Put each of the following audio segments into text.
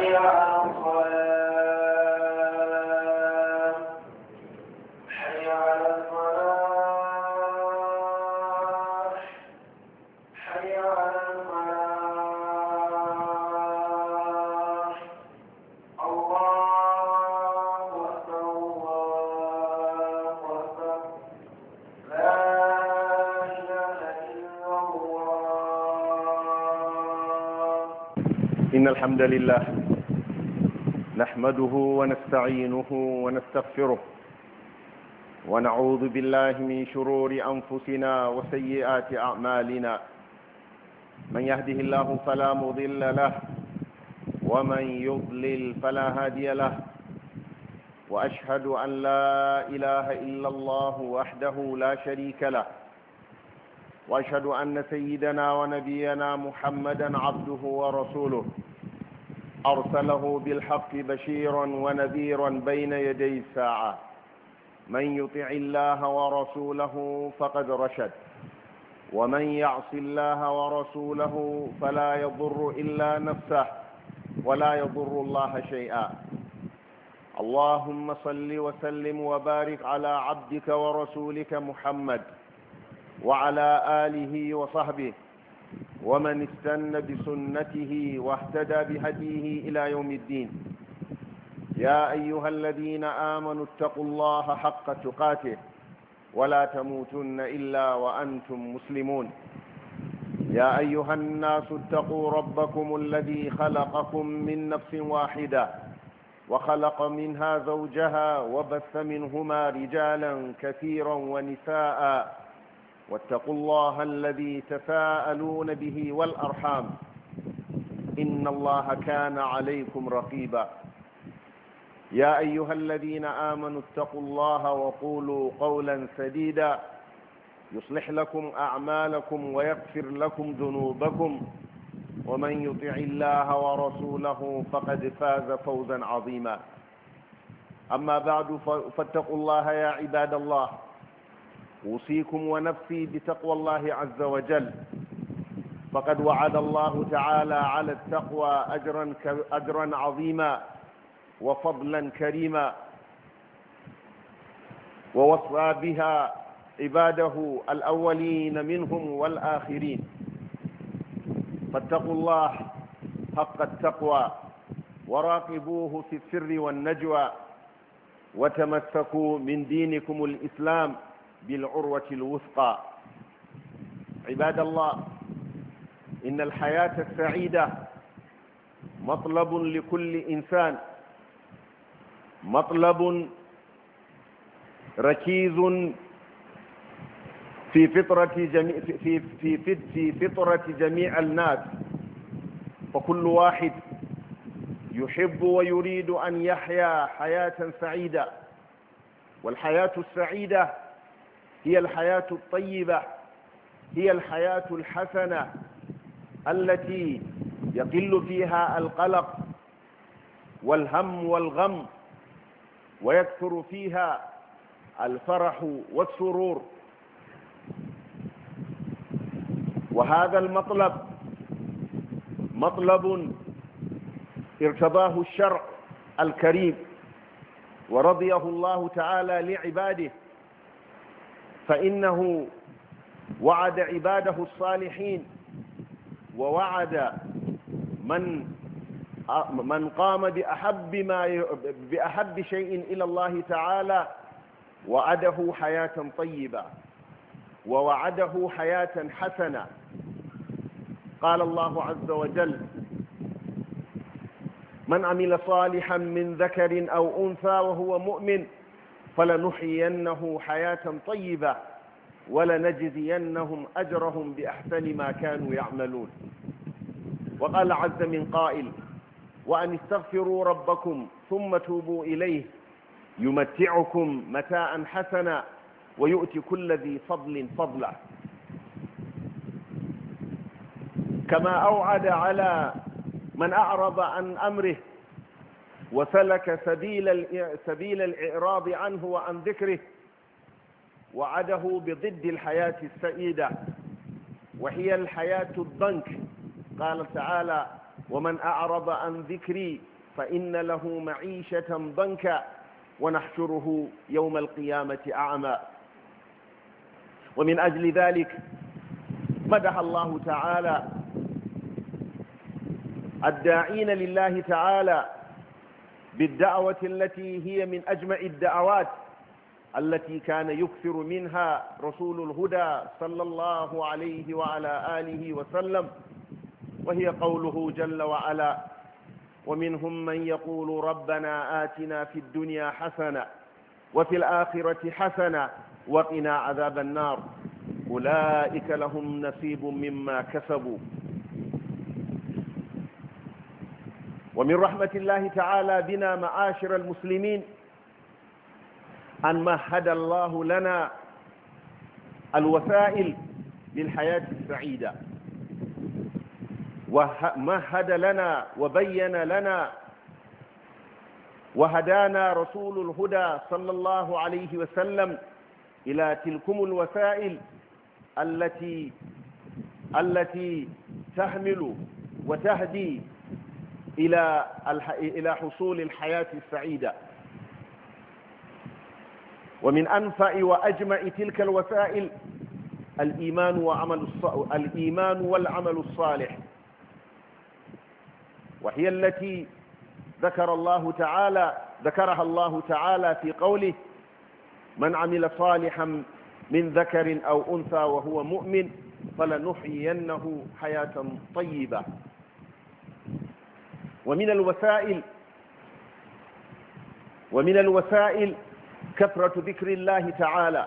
حي على الصلاة حي على الفلاح حي على الفلاح الله أكبر الله أكبر لا إله إلا الله. إن الحمد لله نحمده ونستعينه ونستغفره ونعوذ بالله من شرور أنفسنا وسيئات أعمالنا. من يهده الله فلا مضل له ومن يضلل فلا هادي له، وأشهد أن لا إله إلا الله وحده لا شريك له، وأشهد أن سيدنا ونبينا محمدا عبده ورسوله أرسله بالحق بشيرا ونذيرا بين يدي الساعة. من يطع الله ورسوله فقد رشد، ومن يعص الله ورسوله فلا يضر إلا نفسه ولا يضر الله شيئا. اللهم صل وسلم وبارك على عبدك ورسولك محمد وعلى آله وصحبه ومن استنى بسنته واهتدى بهديه إلى يوم الدين. يا أيها الذين آمنوا اتقوا الله حق تقاته ولا تموتن إلا وأنتم مسلمون. يا أيها الناس اتقوا ربكم الذي خلقكم من نفس واحدة وخلق منها زوجها وبث منهما رجالا كثيرا ونساء، واتقوا الله الذي تساءلون به والأرحام إن الله كان عليكم رقيبا. يا أيها الذين آمنوا اتقوا الله وقولوا قولا سديدا يصلح لكم أعمالكم ويغفر لكم ذنوبكم، ومن يطع الله ورسوله فقد فاز فوزا عظيما. أما بعد فاتقوا الله يا عباد الله. أوصيكم ونفسي بتقوى الله عز وجل، فقد وعد الله تعالى على التقوى أجرا عظيما وفضلا كريما، ووصى بها عباده الأولين منهم والآخرين. فاتقوا الله حق التقوى وراقبوه في السر والنجوى، وتمسكوا من دينكم الإسلام بالعروة الوثقى. عباد الله، إن الحياة السعيدة مطلب لكل إنسان، مطلب ركيز في فطرة جميع الناس، فكل واحد يحب ويريد أن يحيا حياة سعيدة. والحياة السعيدة هي الحياة الطيبة، هي الحياة الحسنة التي يقل فيها القلق والهم والغم، ويكثر فيها الفرح والسرور. وهذا المطلب مطلب ارتضاه الشرع الكريم ورضيه الله تعالى لعباده، فإنه وعد عباده الصالحين، ووعد من قام بأحب شيء إلى الله تعالى، وعده حياة طيبة ووعده حياة حسنة. قال الله عز وجل: من عمل صالحا من ذكر أو أنثى وهو مؤمن فلنحيينه حياة طيبة ولنجزينهم أجرهم بأحسن ما كانوا يعملون. وقال عز من قائل: وأن استغفروا ربكم ثم توبوا إليه يمتعكم متاعا حسنا ويؤتي كل ذي فضل فضله. كما أوعد على من أعرض عن أمره وسلك سبيل الإعراض عنه وعن ذكره، وعده بضد الحياة السعيدة وهي الحياة الضنك. قال تعالى: ومن أعرض عن ذكري فإن له معيشة ضنكا ونحشره يوم القيامة أعمى. ومن أجل ذلك مدح الله تعالى الداعين لله تعالى بالدعوة التي هي من أجمع الدعوات التي كان يكثر منها رسول الهدى صلى الله عليه وعلى آله وسلم، وهي قوله جل وعلا: ومنهم من يقول ربنا آتنا في الدنيا حسنة وفي الآخرة حسنة وقنا عذاب النار أولئك لهم نصيب مما كسبوا. ومن رحمة الله تعالى بنا معاشر المسلمين أن مهد الله لنا الوسائل للحياة السعيدة، ومهد لنا وبين لنا وهدانا رسول الهدى صلى الله عليه وسلم إلى تلكم الوسائل التي تحمل وتهدي إلى حصول الحياة السعيدة. ومن أنفع وأجمع تلك الوسائل الإيمان والعمل الصالح، وهي التي ذكرها الله تعالى في قوله: من عمل صالحا من ذكر أو أنثى وهو مؤمن فلنحيينه حياة طيبة. ومن الوسائل كثرة ذكر الله تعالى،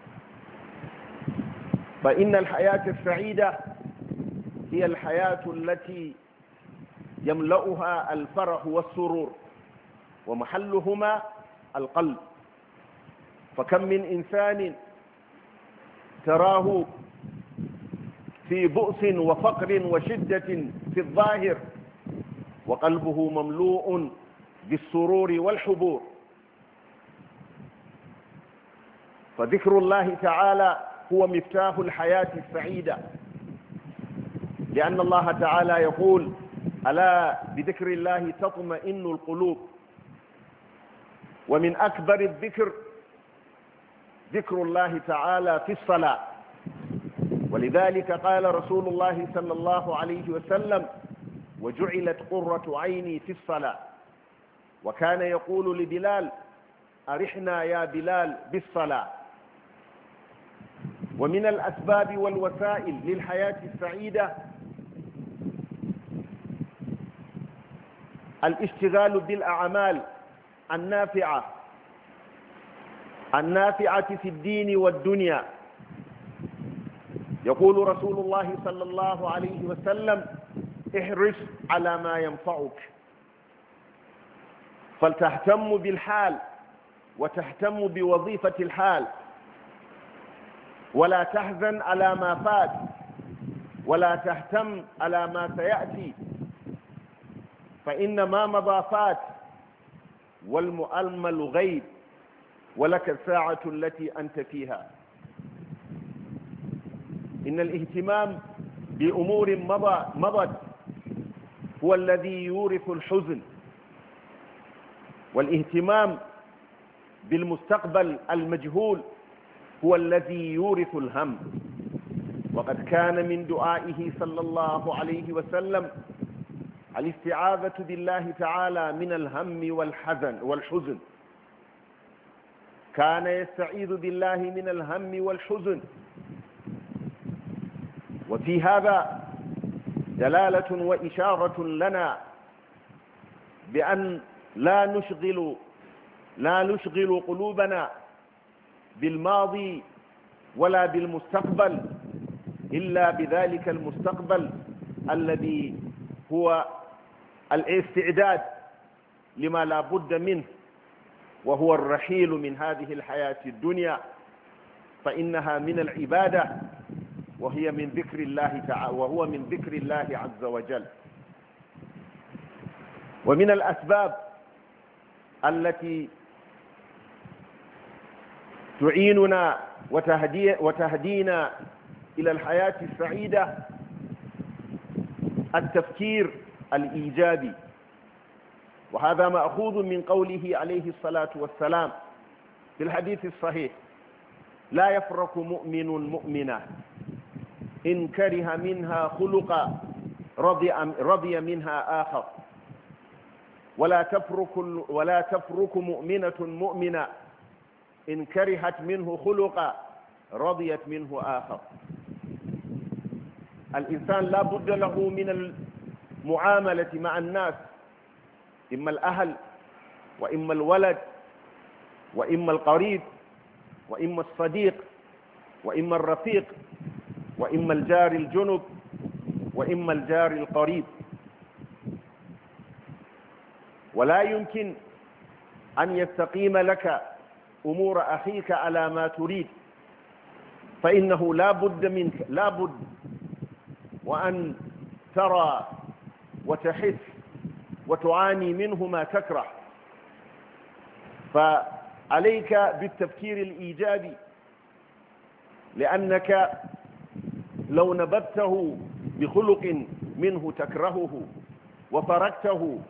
فإن الحياة السعيدة هي الحياة التي يملأها الفرح والسرور ومحلهما القلب. فكم من إنسان تراه في بؤس وفقر وشدة في الظاهر وقلبه مملوء بالسرور والحبور. فذكر الله تعالى هو مفتاح الحياة السعيدة، لأن الله تعالى يقول: ألا بذكر الله تطمئن القلوب. ومن أكبر الذكر ذكر الله تعالى في الصلاة، ولذلك قال رسول الله صلى الله عليه وسلم: وجعلت قرة عيني في الصلاة. وكان يقول لبلال: أرحنا يا بلال بالصلاة. ومن الأسباب والوسائل للحياة السعيدة الاشتغال بالأعمال النافعة في الدين والدنيا. يقول رسول الله صلى الله عليه وسلم: احرص على ما ينفعك، فلتهتم بالحال وتهتم بوظيفة الحال، ولا تحزن على ما فات ولا تهتم على ما سيأتي، فإن ما مضى فات والمؤمل غيب ولك الساعة التي أنت فيها. إن الاهتمام بأمور مضت هو الذي يورث الحزن، والاهتمام بالمستقبل المجهول هو الذي يورث الهم. وقد كان من دعائه صلى الله عليه وسلم الاستعاذة بالله تعالى من الهم والحزن. كان يستعيذ بالله من الهم والحزن. وفي هذا دلالة وإشارة لنا بأن لا نشغل قلوبنا بالماضي ولا بالمستقبل إلا بذلك المستقبل الذي هو الاستعداد لما لا بد منه، وهو الرحيل من هذه الحياة الدنيا، فإنها من العبادة وهو من ذكر الله عز وجل. ومن الأسباب التي تعيننا وتهدينا إلى الحياة السعيدة التفكير الإيجابي، وهذا مأخوذ من قوله عليه الصلاة والسلام في الحديث الصحيح: لا يفرق مؤمن مؤمنة إن كره منها خلقا رضي منها آخر، ولا تفرق مؤمنة مؤمنة إن كرهت منه خلقا رضيت منه آخر. الإنسان لا بد له من المعاملة مع الناس، إما الأهل وإما الولد وإما القريب وإما الصديق وإما الرفيق وإما الجار الجنب وإما الجار القريب. ولا يمكن أن يستقيم لك أمور أخيك على ما تريد، فإنه لا بد وأن ترى وتحس وتعاني منه ما تكره. فعليك بالتفكير الإيجابي، لأنك لو نبذته بخلق منه تكرهه وتركته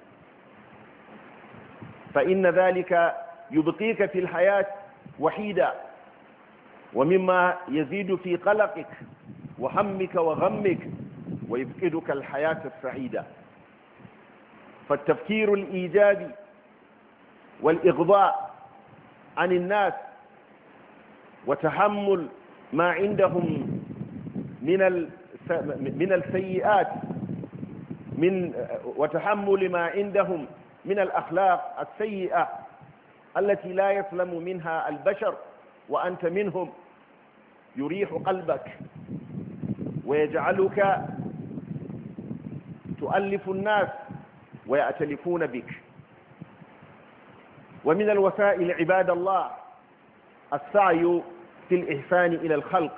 فإن ذلك يبقيك في الحياة وحيدا، ومما يزيد في قلقك وهمك وغمك ويفقدك الحياة السعيدة. فالتفكير الإيجابي والإغضاء عن الناس وتحمل ما عندهم من السيئات وتحمل ما عندهم من الأخلاق السيئة التي لا يسلم منها البشر وأنت منهم، يريح قلبك ويجعلك تؤلف الناس ويأتلفون بك. ومن الوسائل عباد الله السعي في الإحسان إلى الخلق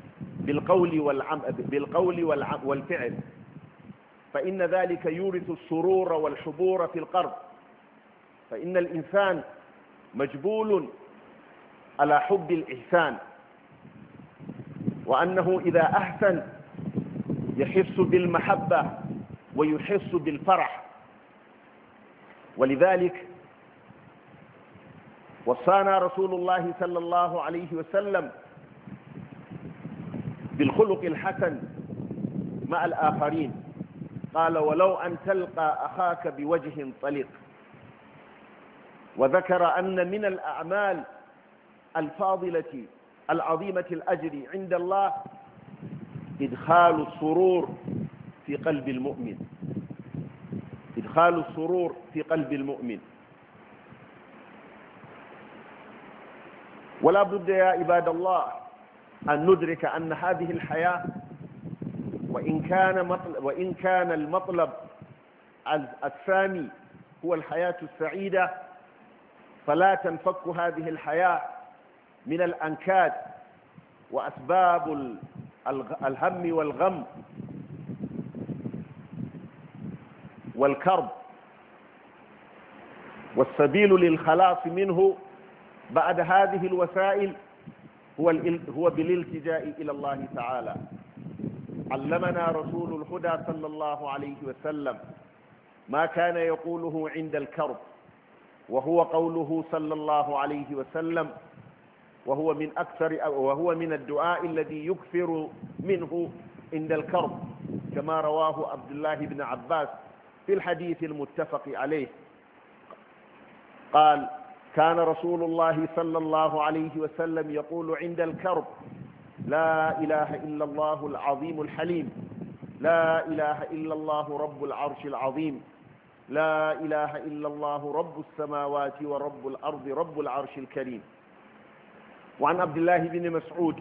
بالقول والفعل، فإن ذلك يورث السرور والحبور في القلب. فإن الإنسان مجبول على حب الإحسان، وأنه إذا أحسن يحس بالمحبة ويحس بالفرح. ولذلك وصانا رسول الله صلى الله عليه وسلم بالخلق الحسن مع الآخرين، قال: ولو أن تلقى أخاك بوجه طليق. وذكر أن من الأعمال الفاضلة العظيمة الأجر عند الله إدخال السرور في قلب المؤمن، إدخال السرور في قلب المؤمن. ولا بد يا عباد الله أن ندرك أن هذه الحياة وإن كان المطلب الثاني هو الحياة السعيدة، فلا تنفك هذه الحياة من الأنكاد وأسباب الهم والغم والكرب، والسبيل للخلاص منه بعد هذه الوسائل هو بالالتجاء إلى الله تعالى. علمنا رسول الهدى صلى الله عليه وسلم ما كان يقوله عند الكرب، وهو قوله صلى الله عليه وسلم، وهو من الدعاء الذي يكثر منه عند الكرب، كما رواه عبد الله بن عباس في الحديث المتفق عليه. قال: كان رسول الله صلى الله عليه وسلم يقول عند الكرب: لا إله إلا الله العظيم الحليم، لا إله إلا الله رب العرش العظيم، لا إله إلا الله رب السماوات ورب الأرض رب العرش الكريم. وعن عبد الله بن مسعود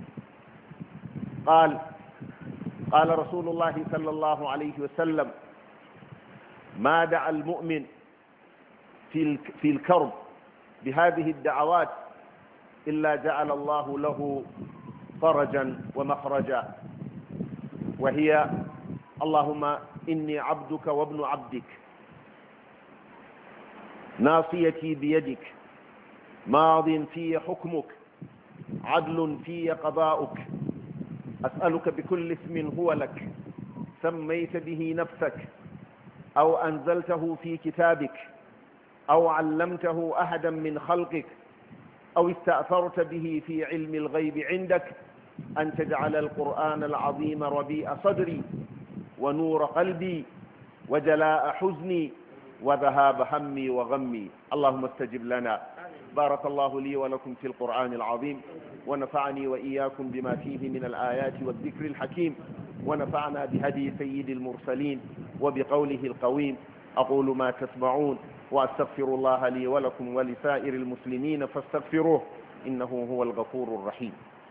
قال: قال رسول الله صلى الله عليه وسلم: ما دعا المؤمن في الكرب بهذه الدعوات إلا جعل الله له فرجا ومخرجا، وهي: اللهم إني عبدك وابن عبدك، ناصيتي بيدك، ماض في حكمك، عدل في قضاؤك، أسألك بكل اسم هو لك سميت به نفسك أو أنزلته في كتابك أو علمته أحدا من خلقك أو استأثرت به في علم الغيب عندك أن تجعل القرآن العظيم ربيع صدري ونور قلبي وجلاء حزني وذهاب همي وغمي. اللهم استجب لنا. بارك الله لي ولكم في القرآن العظيم، ونفعني وإياكم بما فيه من الآيات والذكر الحكيم، ونفعنا بهدي سيد المرسلين وبقوله القويم. أقول ما تسمعون وأستغفر الله لي ولكم ولسائر المسلمين فاستغفروه إنه هو الغفور الرحيم.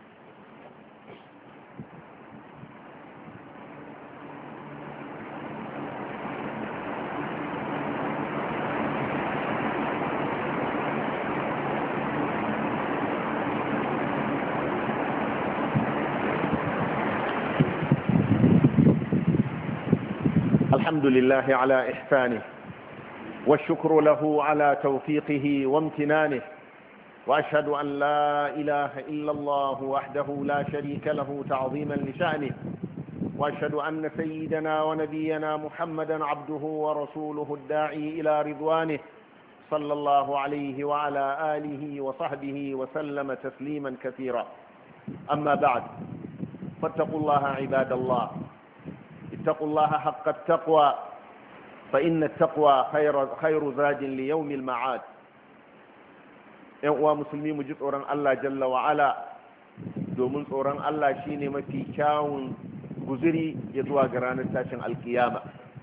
الحمد لله على إحسانه، والشكر له على توفيقه وامتنانه، وأشهد أن لا إله إلا الله وحده لا شريك له تعظيما لشأنه، وأشهد أن سيدنا ونبينا محمدا عبده ورسوله الداعي إلى رضوانه، صلى الله عليه وعلى آله وصحبه وسلم تسليما كثيرا. أما بعد، فاتقوا الله عباد الله، اتقوا الله حق التقوى، فإن التقوى خير زاد ليوم المعاد. ‘yan uwa musulmi, mu ji tsoron Allah jalla wa'ala, domin tsoron Allah shine mafi kyawun guzuri ya zuwa ga ranar tashin alkiyama.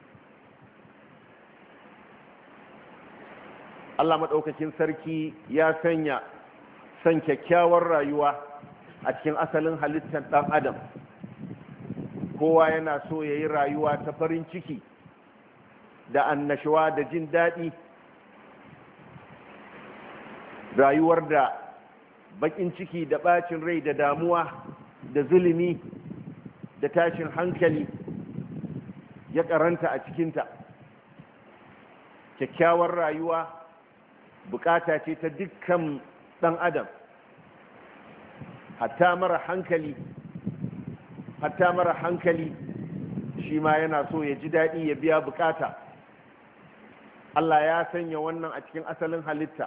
Allah maɗaukakin sarki ya sanya son kyakkyawar rayuwa a cikin asalin halittar ɗan adam. Kowa yana so ya yi rayuwa ta farin ciki da annashuwa da jin daɗi, rayuwar da baƙin ciki da ɓacin rai da damuwa da zulumi da tashin hankali ya karanta a cikinta. Kyakkyawar rayuwa bukata ce ta dukkan ɗan adam, hatta mara hankali shi ma yana so ya ji daɗi ya biya bukata. Allah ya sanya wannan a cikin asalin halitta.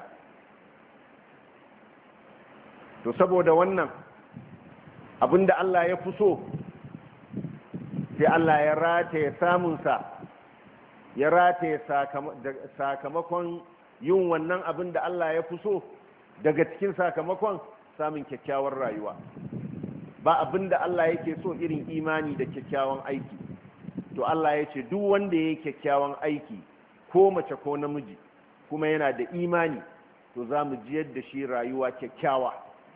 To saboda wannan abinda Allah ya fi so, sai Allah ya rataye samunsa, ya rataye sakamakon yin wannan abinda Allah ya fi so, daga cikin sakamakon samun kyakkyawar rayuwa. Ba abinda Allah yake so irin imani da kyakkyawan aiki. To Allah ya ce duk wanda ya yi kyakkyawan aiki, ko mace ko namiji, kuma yana da imani, to za mu jiyar da shi rayuwa kyakkyawa.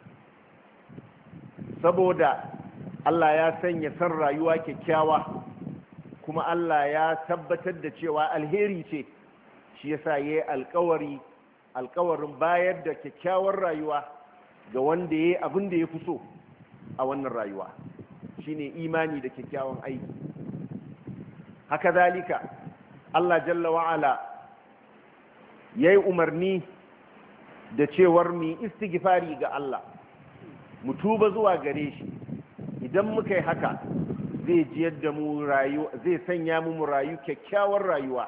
Saboda Allah ya sanya san rayuwa kyakkyawa, kuma Allah ya tabbatar da cewa alheri ce, shi yasa yayi alkawarin bayar da kyakkyawar rayuwa ga wanda yayi abin da ya fi so a wannan rayuwa, shine imani da kyakkyawan aiki. Haka zalika Allah jalla wa'ala yayi umarni da cewar mu istighfari ga Allah, mu tuba zuwa gare shi. Idan muka yi haka, zai jiyar da mu rayuwa, zai sanya mu rayu kyakkyawar rayuwa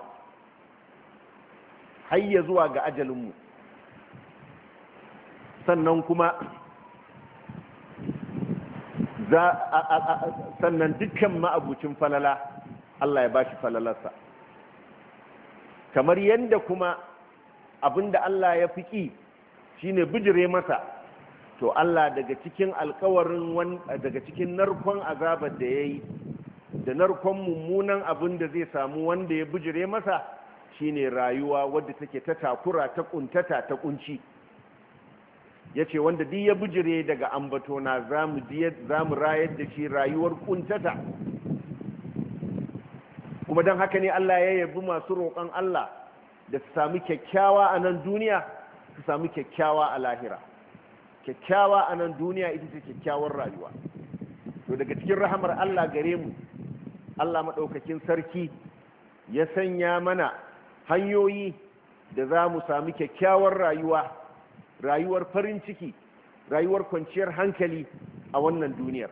har ya zuwa ga ajalinmu. Sannan kuma sannan dukkan ma'abucin falala Allah ya bashi falalarsa, kamar yadda kuma abinda Allah ya fi ƙi shine bijire masa. To Allah daga cikin daga cikin narkon azabar da yayi da narkon mummunan abin da zai samu wanda ya bijire masa, shine rayuwa wadda take ta takura, ta kuntata, ta kunci. Yace wanda duk ya bijire daga ambatona zamu rayar da shi rayuwar kuntata. Kuma don haka ne Allah ya yabi masu roƙon Allah da su sami kyakkyawa a nan duniya, su sami kyakkyawa a lahira. Kyakkyawa a nan duniya ita ce kyakkyawar rayuwa. To daga cikin rahamar Allah gare mu, Allah maɗaukakin sarki ya sanya mana hanyoyi da za mu sami kyakkyawar rayuwa, rayuwar farin ciki, rayuwar kwanciyar hankali a wannan duniyar.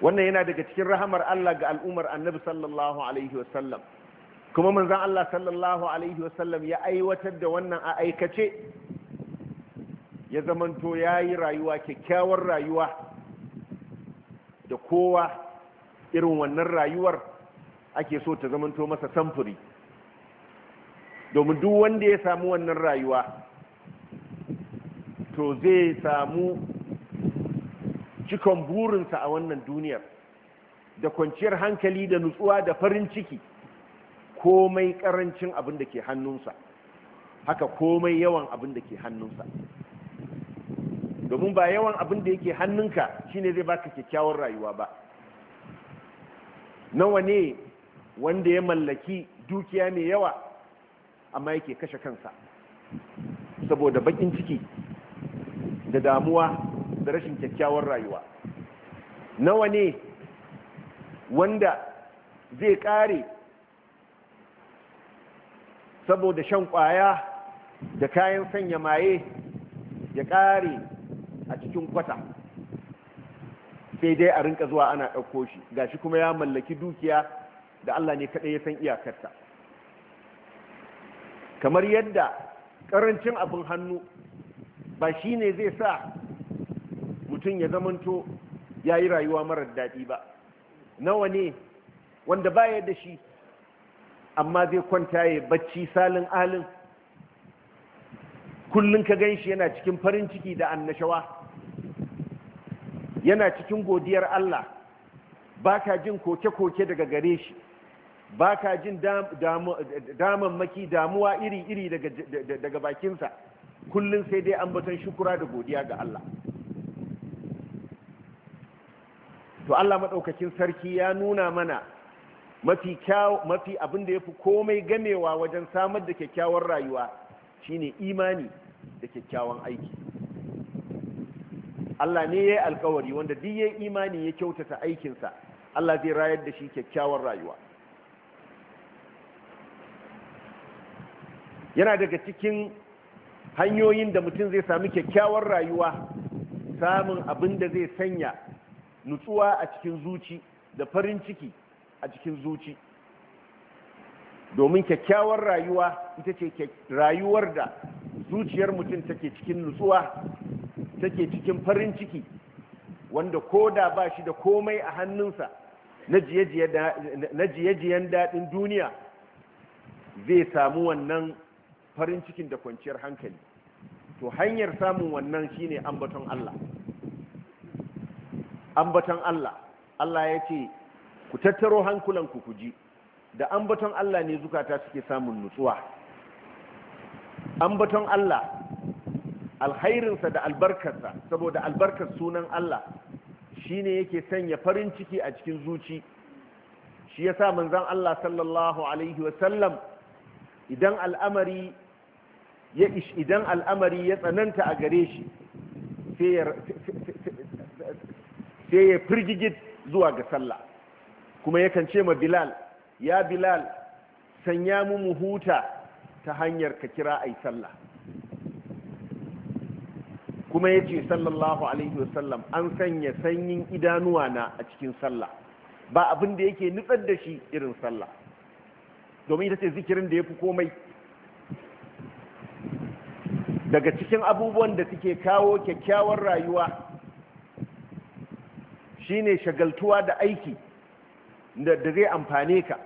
wannan yana daga cikin rahamar Allah ga al'ummar annabi sallallahu alaihi wasallam, kuma manzon Allah sallallahu alaihi wasallam ya aiwatar da wannan a aikace, ya zamanto yayi rayuwa kyakkyawar rayuwa da kowa irin wannan rayuwar ake so ta zamanto masa samfuri, domin duk wanda ya samu wannan rayuwa to zai samu cikon burinsa a wannan duniyar da kwanciyar hankali da nutsuwa da farin ciki, komai karancin abin da ke hannunsa, haka komai yawan abin da ke hannunsa. Domin ba yawan abin da yake hannunka shine zai baka kyakkyawar rayuwa ba. Nawa ne wanda ya mallaki dukiya mai yawa amma yake kashe kansa saboda bakin ciki da damuwa da rashin kyakkyawar rayuwa? Nawa ne wanda zai kare saboda shan kwaya da kayan sanya maye ya kare a cikin kwata, sai dai a rinka zuwa ana ɗauko shi, gashi kuma ya mallaki dukiya da Allah ne kaɗai ya san iyakarta. Kamar yadda ƙarancin abin hannu ba shi ne zai sa mutum ya zamanto ya yi rayuwa marar daɗi ba. Nawa ne wanda baya da shi amma zai kwanta ya bacci salin alin, kullum ka gan shi yana cikin farin ciki da annashawa, yana cikin godiyar Allah, ba ka jin koke-koke daga gare shi, ba ka jin damammaki damuwa iri-iri daga bakinsa, kullum sai dai ambaton shukura da godiya ga Allah. To Allah maɗaukakin sarki ya nuna mana mafi abin da ya fi komai gamewa wajen samar da kyakkyawar rayuwa shine imani da kyakkyawan aiki. Allah ne ya yi alkawari wanda duk ya yi imani ya kyautata aikinsa, Allah zai rayar da shi kyakkyawar rayuwa. Yana daga cikin hanyoyin da mutum zai sami kyakkyawar rayuwa, samun abin da zai sanya nutsuwa a cikin zuci da farin ciki a cikin zuci. Domin kyakkyawar rayuwa ita ce rayuwar da zuciyar mutum take cikin nutsuwa, take cikin farin ciki, wanda ko da ba shi da komai a hannunsa na jiye-jiyen daɗin duniya, zai samu wannan farin cikin da kwanciyar hankali. To hanyar samun wannan shine ambaton Allah. Ambaton Allah, Allah ya ce ku tattaro hankulanku ku ji, da ambaton Allah ne zukata suke samun nutsuwa. Ambaton Allah alkhairinsa da albarkarsa, saboda albarkar sunan Allah shine yake sanya farin ciki a cikin zuci. Shi yasa manzon Allah sallallahu alaihi wasallam idan al'amari ya tsananta a gare shi sai ya firgigit zuwa ga sallah, kuma yakan ce ma Bilal, ya Bilal sanya mu huta ta hanyar ka kira ai sallah. Kuma ya ce sallallahu alaihi wasallam, an sanya sanyin idanuwa na a cikin sallah, ba abin da yake nutsar da shi irin sallah, domin ita ce zikirin da ya fi komai. Daga cikin abubuwan da suke kawo kyakkyawar rayuwa shine shagaltuwa da aiki da zai amfane ka,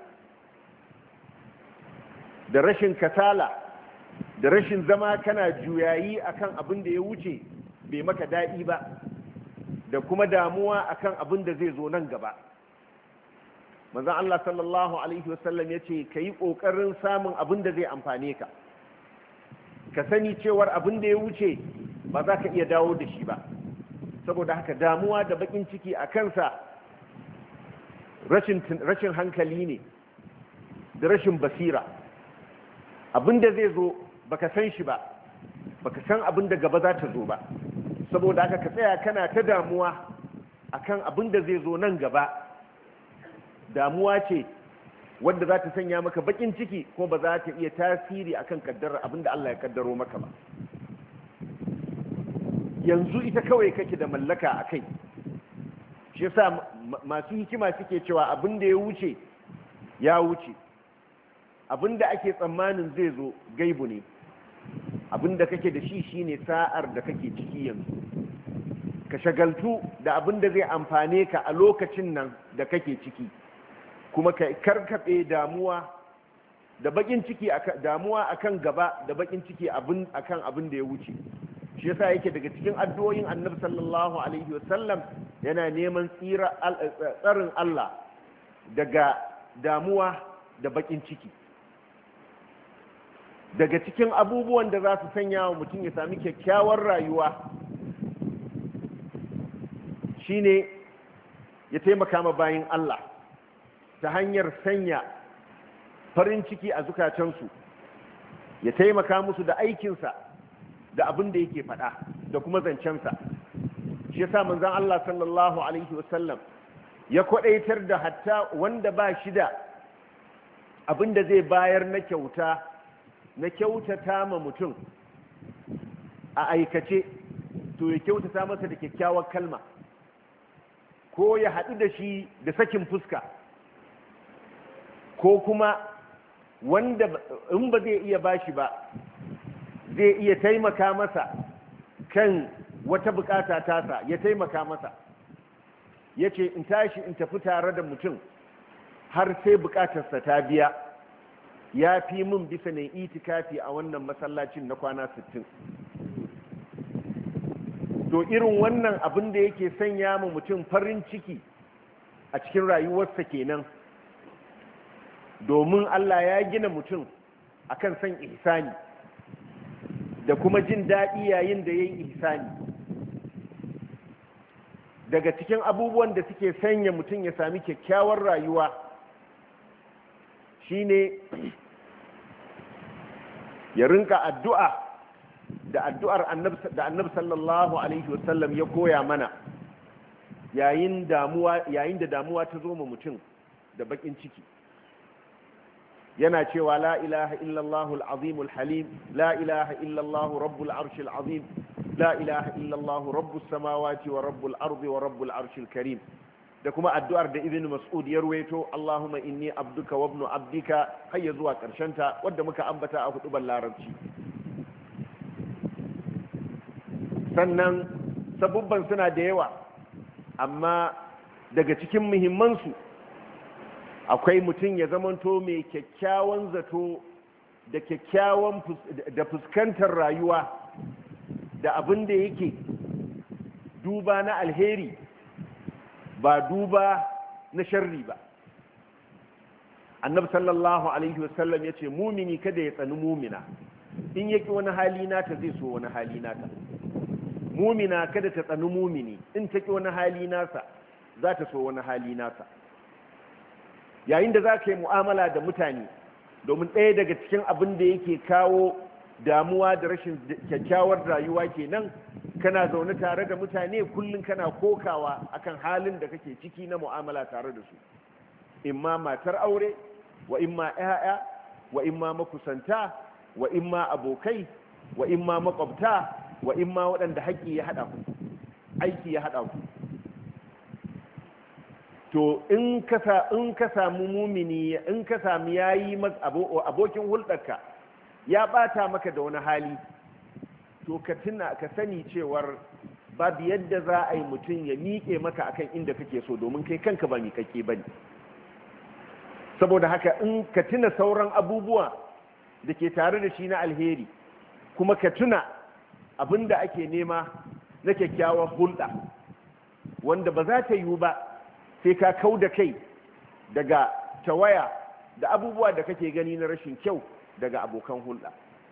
da rashin kasala, da rashin zama kana juyayi akan abin da ya wuce bai maka daɗi ba, da kuma damuwa akan abin da zai zo nan gaba. Manzon Allah sallallahu alaihi wasallam ya ce ka yi ƙoƙarin samun abin da zai amfane ka, ka sani cewar abin da ya wuce ba za ka iya dawo da shi ba, saboda haka damuwa da bakin ciki a kansa rashin hankali ne da rashin basira. Abin da zai zo baka san shi ba, baka san abin da gaba za ta zo ba, saboda haka ka tsaya kana ta damuwa akan abin da zai zo nan gaba, damuwa ce wadda za ta sanya maka bakin ciki ko ba za ta iya tasiri akan kaddara abin da Allah ya kaddaro maka ba. Yanzu ita kawai kake da mallaka a kai, shi yasa masu hikima suke cewa abin da ya wuce ya wuce, abin da ake tsammanin zai zo gaibu ne, abin da kake da shi shine sa'ar da kake ciki yanzu. Ka shagaltu da abin da zai amfane ka a lokacin nan da kake ciki, kuma ka karkabe damuwa da bakin ciki, damuwa akan gaba da bakin ciki akan abin da ya wuce. Shi yasa yake daga cikin addu'o'in Annabi sallallahu alaihi wasallam yana neman tsarin Allah daga damuwa da bakin ciki. Daga cikin abubuwan da za su sanya wa mutum ya sami kyakkyawar rayuwa shine ya taimaka ma bayin Allah ta hanyar sanya farin ciki a zukatansu, ya taimaka musu da aikinsa da abin da yake faɗa da kuma zancensa. Shi yasa manzon Allah sallallahu alaihi wasallam ya kwadaitar da hatta wanda ba shi da abin da zai bayar na kyautata ma mutum a aikace, to ya kyautata masa da kyakkyawar kalma, ko ya haɗu da shi da sakin fuska, ko kuma wanda in ba zai iya bashi ba zai iya taimaka masa kan wata bukata tasa, ya taimaka masa, ya ce in tashi in tafi tare da mutum har sai bukatarsa ta biya, ya fi min bisa ne itikafi a wannan masallacin na kwana 60. To irin wannan abin da yake sanya mu mutum farin ciki a cikin rayuwarsa kenan, domin Allah ya gina mutum akan san ihsani da kuma jin daɗi yayin da ya yi ihsani. Daga cikin abubuwan da suke sanya mutum ya sami kyakkyawar rayuwa shine ya rinka addu'a da addu'ar annabi sallallahu alaihi wasallam ya koya mana yayin da damuwa ta zo ma mutum da bakin ciki. Yana cewa la ilaha illallah al-azim al-halim, la ilaha illallah rabbul arsh al-azim, la ilaha illallah rabbus samawati wa rabbul ardi wa rabbul arsh al-karim. Da kuma addu'ar da Ibn Mas'ud ya ruwaito, Allahumma inni abduka wa ibnu abdika, har ya zuwa karshen ta, wadda muka ambata a hudubar larabci. Sannan sabubban suna da yawa, amma daga cikin muhimmansu akwai mutum ya zamanto mai kyakkyawan zato da kyakkyawan da fuskantar rayuwa da abin da yake duba na alheri ba duba na sharri ba. Annabi sallallahu alaihi wasallam ya ce mumini kada ya tsani mumina, in yaki wani hali nata zai so wani hali nata. Mumina kada ta tsani mumini, in ta ki wani hali nasa za ta so wani hali nasa. Yayin da za ka yi mu'amala da mutane, domin ɗaya daga cikin abin da yake kawo damuwa da rashin kyakkyawar rayuwa kenan, kana zaune tare da mutane kullum kana kokawa akan halin da kake ciki na mu'amala tare da su, imma matar aure, wa imma 'ya'ya, wa imma makusanta, wa imma abokai, wa imma makwabta, wa imma waɗanda haƙƙi ya haɗa ku, aiki ya haɗa ku. To in ka samu mumini, in ka samu yayi abokin hulɗarka ya ɓata maka da wani hali, to ka sani cewar babu yadda za a yi mutum ya miƙe maka akan inda kake so, domin kai kanka ba miƙaƙƙe ba ne. Saboda haka in ka tuna sauran abubuwa da ke tare da shi na alheri, kuma ka tuna abin da ake nema na kyakkyawar hulɗa, wanda ba za ta yiwu ba sai ka kau da kai daga tawaya da abubuwa da kake gani na rashin kyau daga abokan hulɗa.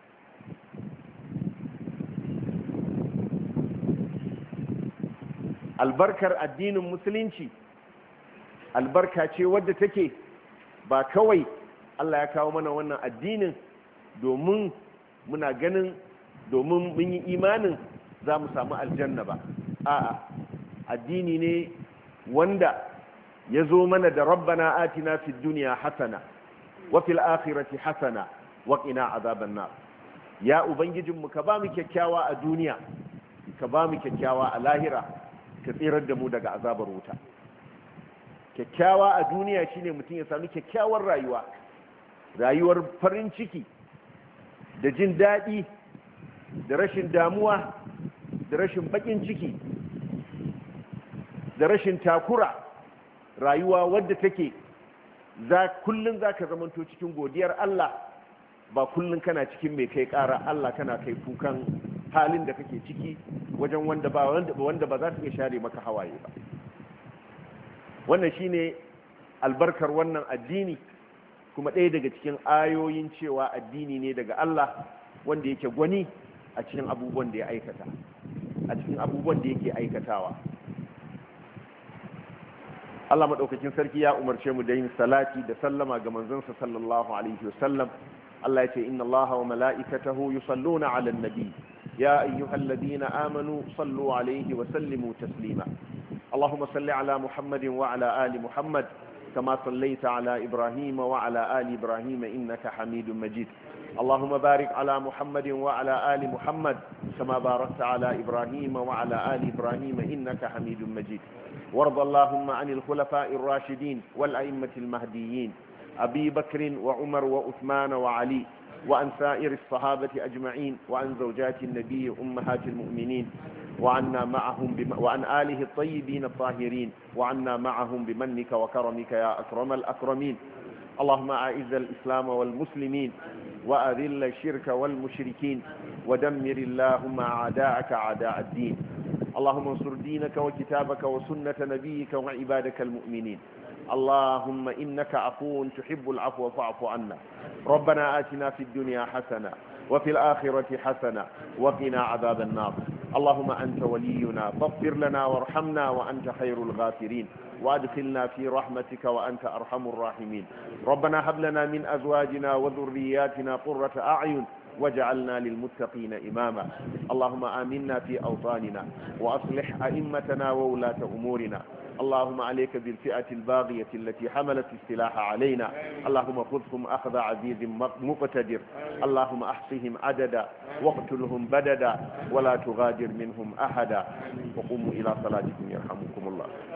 Albarkar addinin musulunci albarka ce wadda take ba kawai Allah ya kawo mana wannan addinin domin muna ganin, domin mun yi imanin za mu samu aljanna ba. A'a, addini ne wanda ya zo mana da rabbana atina fid dunya hasana wa fil akhirati hasana wa qina azaban nar. Ya ubangijinmu ka ba mu kyakkyawa a duniya, ka ba mu kyakkyawa a lahira, ka tsirar da mu daga azabar wuta. Kyakkyawa a duniya shine mutum ya sami kyakkyawar rayuwar farin ciki da jin daɗi da rashin damuwa da rashin baƙin ciki da rashin takura, rayuwa wadda take kullum za ka zamanto cikin godiyar Allah, ba kullum kana cikin mai kai ƙara Allah kana kai kukan halin da kake ciki wajen wanda ba za ta iya share maka hawaye ba. Wannan shine albarkar wannan addini, kuma ɗaya daga cikin ayoyin cewa addini ne daga Allah wanda yake gwani a cikin abubuwan da ya aikata, a cikin abubuwan da yake aikatawa. Allah madaukakin sarki ya umarce mu da yin salati da sallama ga manzonsa sallallahu alaihi wasallam. Allah ya ce inna Allaha wa mala'ikatahu yusalluna 'alan nabi ya ayyuhalladhina amanu sallu 'alaihi wa sallimu taslima. Allahumma salli 'ala Muhammadin wa 'ala ali Muhammad kama sallaita 'ala Ibrahim wa 'ala ali Ibrahim innaka Hamidum Majid. اللهم بارك على محمد وعلى آل محمد كما باركت على إبراهيم وعلى آل إبراهيم إنك حميد مجيد. وارض اللهم عن الخلفاء الراشدين والأئمة المهديين أبي بكر وعمر وعثمان وعلي وعن سائر الصحابة أجمعين وعن زوجات النبي أمهات المؤمنين وعن آله الطيبين الطاهرين وعنا معهم بمنك وكرمك يا أكرم الأكرمين. اللهم أعز الإسلام والمسلمين وأذل الشرك والمشركين ودمر اللهم أعداءك أعداء الدين. اللهم انصر دينك وكتابك وسنة نبيك وعبادك المؤمنين. اللهم إنك عفو تحب العفو فاعف عنا. ربنا آتنا في الدنيا حسنة وفي الآخرة حسنة وقنا عذاب النار. اللهم أنت ولينا فاغفر لنا وارحمنا وأنت خير الغافرين وادخلنا في رحمتك وأنت أرحم الراحمين. ربنا هب لنا من أزواجنا وذرياتنا قرة أعين واجعلنا للمتقين إماما. اللهم آمنا في أوطاننا وأصلح أئمتنا وولاة أمورنا. اللهم عليك بالفئة الباغية التي حملت السلاح علينا. اللهم خذهم أخذ عزيز مقتدر. اللهم أحصهم عددا واقتلهم بددا ولا تغادر منهم أحدا. وقوموا إلى صلاتكم يرحمكم الله.